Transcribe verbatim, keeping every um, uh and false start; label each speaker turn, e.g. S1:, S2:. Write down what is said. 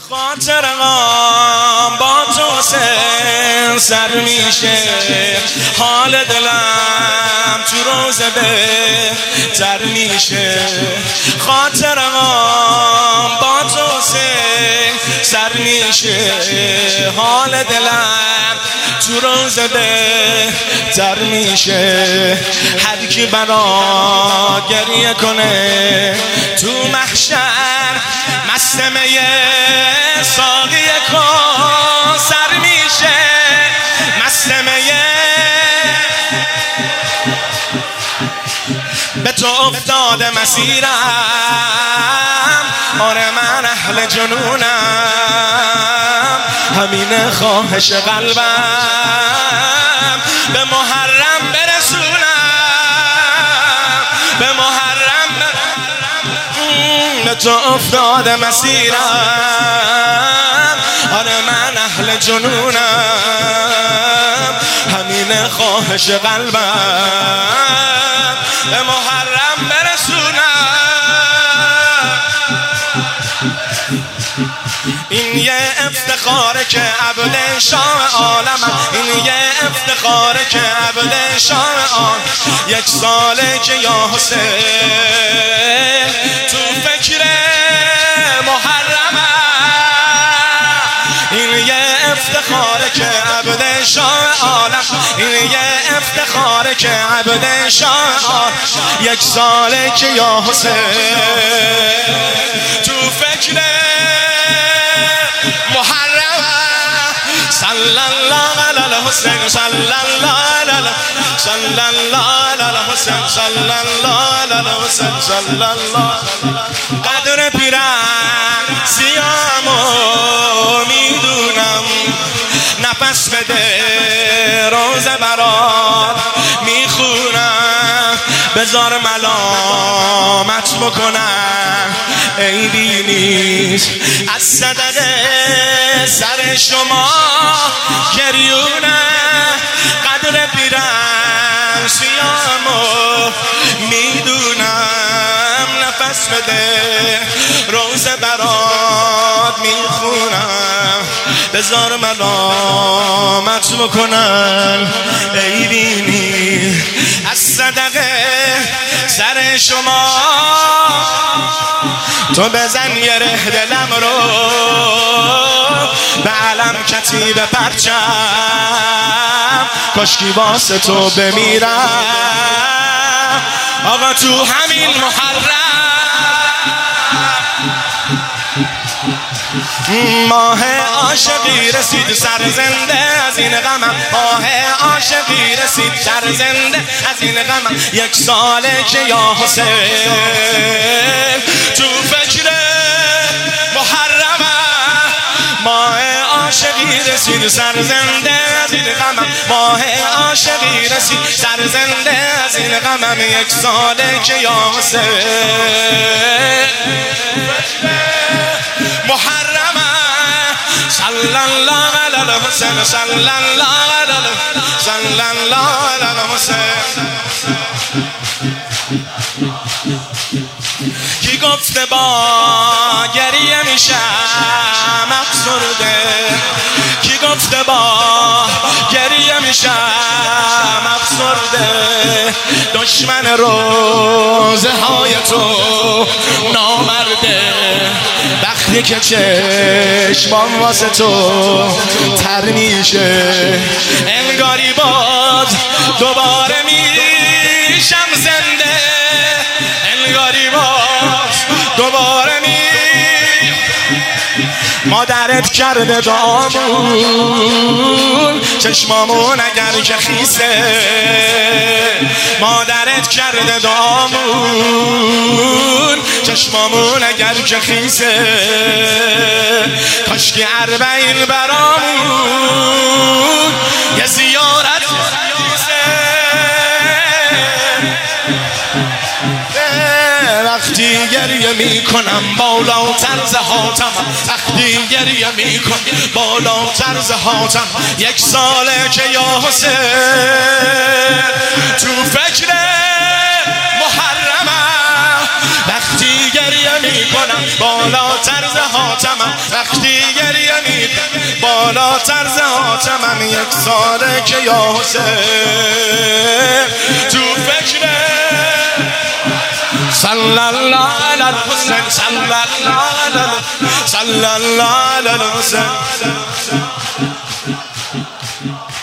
S1: خاطرم با تو سن سر میشه، حال دلم تو روزه بهتر میشه. خاطرم با تو سن سر میشه، حال دلم تو روزه بهتر میشه. هر کی برا گریه کنه تو محشر، مستمه ساقی کن سر میشه. مستمه به تو افتاده مسیرم، آره من اهل جنونم، همین خواهش قلبم به محرم برسونم، به محرم به تو افتاده مسیرم، آره من اهل جنونم، همین خواهش قلبم به محرم برسونم. این یه افتخاره که عبد شاه عالمم، این یه افتخاره که عبد شاه عالم. یک ساله که یا حسین تو فکر محرمم، این یه افتخاره که عبد شاه عالم، این یه افتخاره که عبد شاه عالم. یک ساله که یا حسین تو فکر محرم. صلی الله علی الحسین، صلی الله علی صلی الله علی الحسین، صلی الله علی الحسین، صلی الله. قدر پیرم سیامو میدونم، نفس بده روزه برات میخونم. بذار ملامت بکنم عیبی نیست، از صدقه سر شما گریونه. قدر پیرم سیامو میدونم، نفس بده روزه برات میخونم. بذار ملامت بکنن عیبی نیست، از صدقه سر شما. تو بزن یه ره دلم رو به علم کتیب پرچم، کاشکی واسه تو بمیرم آقا تو همین محرم. ماه عاشقی رسید سر زنده از این غمم، ماه عاشقی رسید سر زنده از این غمم. یک ساله که یا حسین تو فکر محرمم، ماه عاشقی رسید سر زنده از این غمم، ماه عاشقی رسید سر زنده از این غمم. یک ساله که یا حسین محرم. صلی الله علی الحسین، صلی الله علی صلی الله علی الحسین. کی گفته با گریه میشم افسرده، کی گفته با گریه میشم افسرده. دشمن روزه های تو نامرده، وقتی که چشمام واسه تو تر میشه، انگاری باز دوباره میشم زنده، انگاری باز دوباره می. مادرت کرده دامون چشمامون اگر که خیسه، مادرت کرده دامون چشمامون اگر که خیسه. کاشکی اربعین برامون یه زیارت وقتی گریه میکنم بالاتر ز حاتم، وقتی گریه میکنم بالاتر ز حاتم. یک ساله که یا حسین تو فکر محرمم، وقتی گریه میکنم بالاتر ز حاتمم وقتی گریه میکنم بالاتر ز حاتمم یک ساله که یا حسین تو فکر صلی الله علی الحسین صلی الله علی صلی الله علی الحسین